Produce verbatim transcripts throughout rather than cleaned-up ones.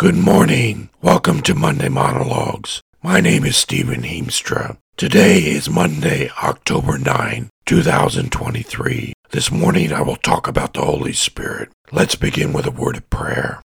Good morning. Welcome to Monday Monologues. My name is Stephen Heemstra. Today is Monday, October ninth, two thousand twenty-three. This morning I will talk about the Holy Spirit. Let's begin with a word of prayer.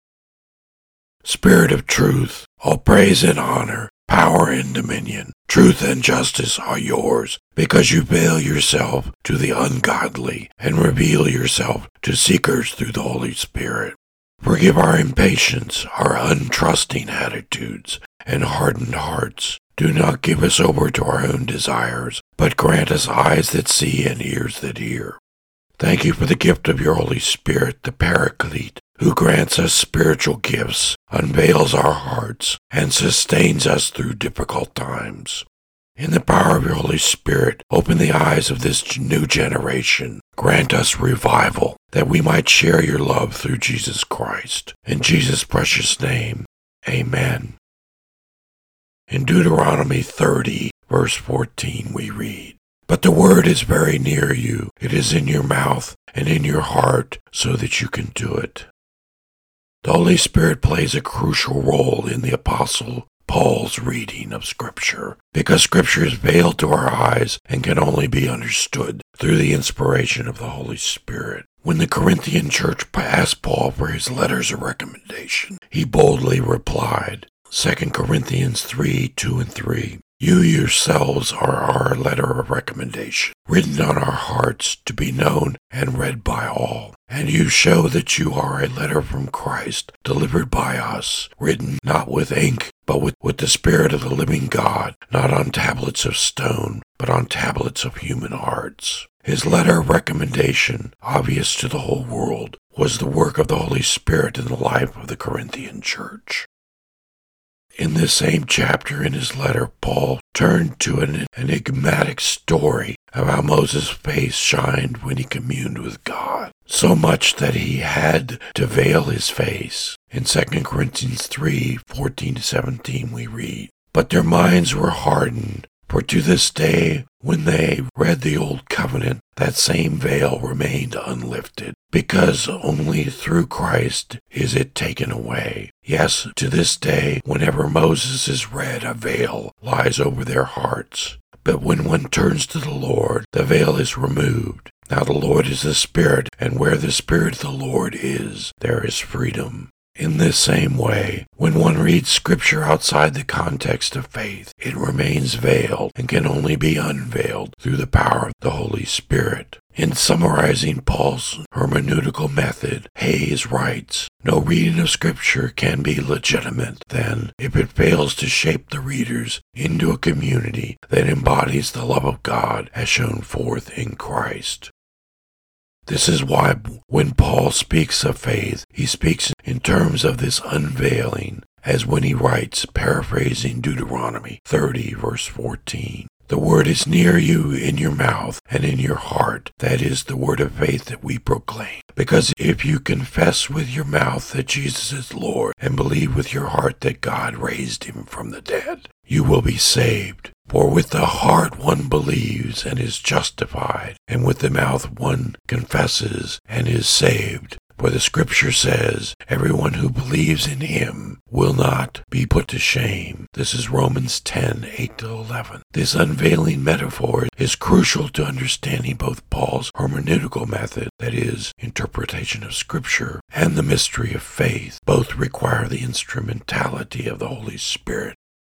Spirit of truth, all praise and honor, power and dominion, truth and justice are yours, because you veil yourself to the ungodly and reveal yourself to seekers through the Holy Spirit. Forgive our impatience, our untrusting attitudes, and hardened hearts. Do not give us over to our own desires, but grant us eyes that see and ears that hear. Thank you for the gift of your Holy Spirit, the Paraclete, who grants us spiritual gifts, unveils our hearts, and sustains us through difficult times. In the power of your Holy Spirit, open the eyes of this new generation. Grant us revival, that we might share your love through Jesus Christ. In Jesus' precious name, amen. In Deuteronomy thirty, verse fourteen, we read, "But the word is very near you. It is in your mouth and in your heart, so that you can do it." The Holy Spirit plays a crucial role in the Apostle Paul's reading of Scripture, because Scripture is veiled to our eyes and can only be understood through the inspiration of the Holy Spirit. When the Corinthian church asked Paul for his letters of recommendation, he boldly replied, Second Corinthians three, two and three, "You yourselves are our letter of recommendation, written on our hearts to be known and read by all. And you show that you are a letter from Christ, delivered by us, written not with ink, but with, with the Spirit of the living God, not on tablets of stone, but on tablets of human hearts." His letter of recommendation, obvious to the whole world, was the work of the Holy Spirit in the life of the Corinthian church. In this same chapter in his letter, Paul turned to an enigmatic story of how Moses' face shined when he communed with God, so much that he had to veil his face. In Second Corinthians three, fourteen to seventeen, we read, "But their minds were hardened, for to this day, when they read the Old Covenant, that same veil remained unlifted, because only through Christ is it taken away. Yes, to this day, whenever Moses is read, a veil lies over their hearts. But when one turns to the Lord, the veil is removed. Now the Lord is the Spirit, and where the Spirit of the Lord is, there is freedom." In this same way, when one reads Scripture outside the context of faith, it remains veiled and can only be unveiled through the power of the Holy Spirit. In summarizing Paul's hermeneutical method, Hayes writes, "No reading of Scripture can be legitimate, then, if it fails to shape the readers into a community that embodies the love of God as shown forth in Christ." This is why when Paul speaks of faith, he speaks in terms of this unveiling, as when he writes, paraphrasing Deuteronomy thirty, verse fourteen, "The word is near you in your mouth and in your heart." That is the word of faith that we proclaim. Because if you confess with your mouth that Jesus is Lord and believe with your heart that God raised him from the dead, you will be saved. For with the heart one believes and is justified, and with the mouth one confesses and is saved. For the Scripture says, "Everyone who believes in him will not be put to shame." This is Romans ten, eight to eleven. This unveiling metaphor is crucial to understanding both Paul's hermeneutical method, that is, interpretation of Scripture, and the mystery of faith. Both require the instrumentality of the Holy Spirit.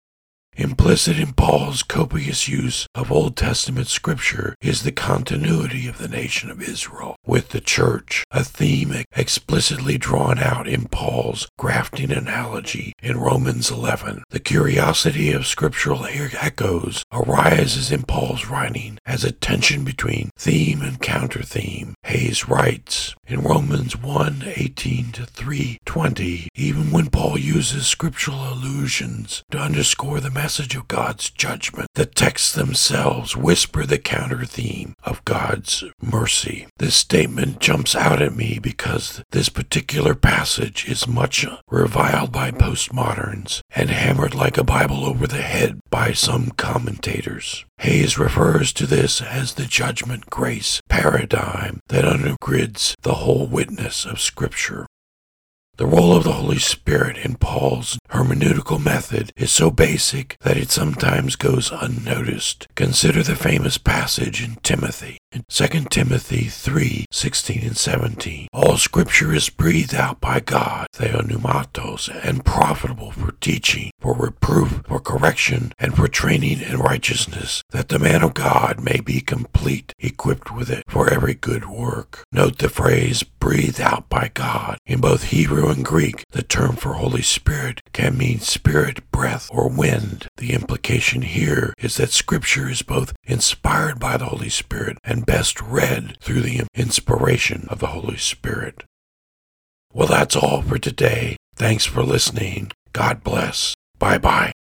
Implicit in Paul's copious use of Old Testament Scripture is the continuity of the nation of Israel with the church, a theme explicitly drawn out in Paul's grafting analogy in Romans eleven. The curiosity of scriptural echoes arises in Paul's writing as a tension between theme and counter-theme. Hayes writes, in Romans one, eighteen to three, twenty, even when Paul uses scriptural allusions to underscore the message of God's judgment, the texts themselves whisper the counter-theme of God's mercy. This statement jumps out at me because this particular passage is much reviled by postmoderns and hammered like a Bible over the head by some commentators. Hayes refers to this as the judgment grace paradigm that undergirds the whole witness of Scripture. The role of the Holy Spirit in Paul's hermeneutical method is so basic that it sometimes goes unnoticed. Consider the famous passage in Timothy. In Second Timothy three sixteen and seventeen, all scripture is breathed out by God, theopneumatos, and profitable for teaching, for reproof, for correction, and for training in righteousness, that the man of God may be complete, equipped with it for every good work. Note the phrase breathed out by God. In both Hebrew and Greek, the term for Holy Spirit can mean spirit, breath, or wind. The implication here is that scripture is both inspired by the Holy Spirit and best read through the inspiration of the Holy Spirit. Well, that's all for today. Thanks for listening. God bless. Bye-bye.